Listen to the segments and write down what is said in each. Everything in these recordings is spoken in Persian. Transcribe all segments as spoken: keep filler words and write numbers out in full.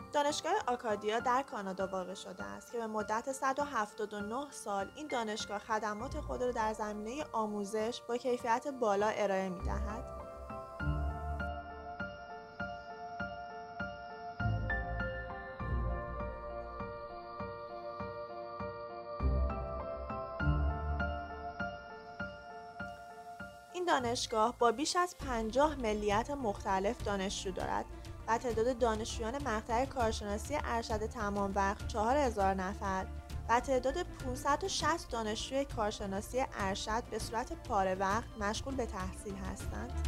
دانشگاه آکادیا در کانادا واقع شده است که به مدت صد و هفتاد و نه سال این دانشگاه خدمات خود را در زمینه آموزش با کیفیت بالا ارائه می‌دهد. این دانشگاه با بیش از پنجاه ملیت مختلف دانشجو دارد و تعداد دانشجویان مقطع کارشناسی ارشد تمام وقت چهار هزار نفر و تعداد پانصد و شصت دانشجوی کارشناسی ارشد به صورت پاره وقت مشغول به تحصیل هستند.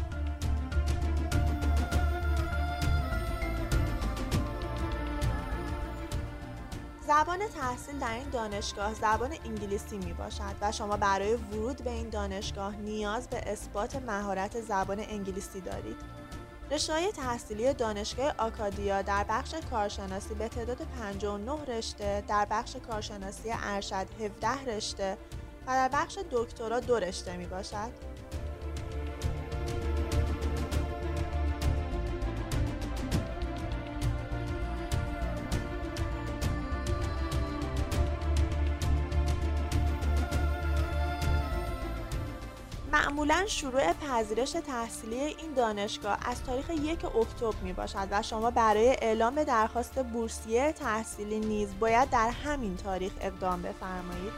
زبان تحصیل در این دانشگاه زبان انگلیسی می باشد و شما برای ورود به این دانشگاه نیاز به اثبات مهارت زبان انگلیسی دارید. رشته‌های تحصیلی دانشگاه آکادیا در بخش کارشناسی به تعداد پنجاه و نه رشته، در بخش کارشناسی ارشد هفده رشته و در بخش دکترا دو رشته می باشد. معمولاً شروع پذیرش تحصیلی این دانشگاه از تاریخ یک اکتبر می باشد و شما برای اعلام درخواست بورسیه تحصیلی نیز باید در همین تاریخ اقدام بفرمایید.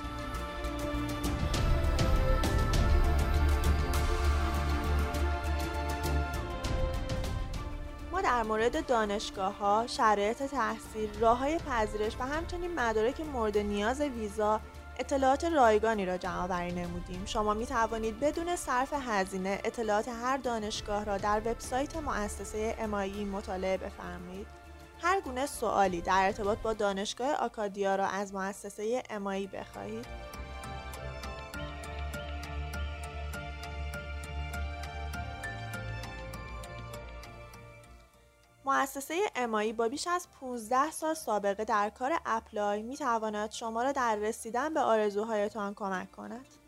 ما در مورد دانشگاه‌ها، شرایط تحصیل، راه‌های پذیرش و همچنین مدارک مورد نیاز ویزا اطلاعات رایگانی را جمع‌آوری نمودیم. شما می توانید بدون صرف هزینه اطلاعات هر دانشگاه را در وبسایت مؤسسه ام آی ای مطالعه بفرمایید. هر گونه سوالی در ارتباط با دانشگاه آکادیا را از مؤسسه ام آی ای بخواهید. مؤسسه ام آی ای با بیش از پانزده سال سابقه در کار اپلای می تواند شما را در رسیدن به آرزوهایتان کمک کند.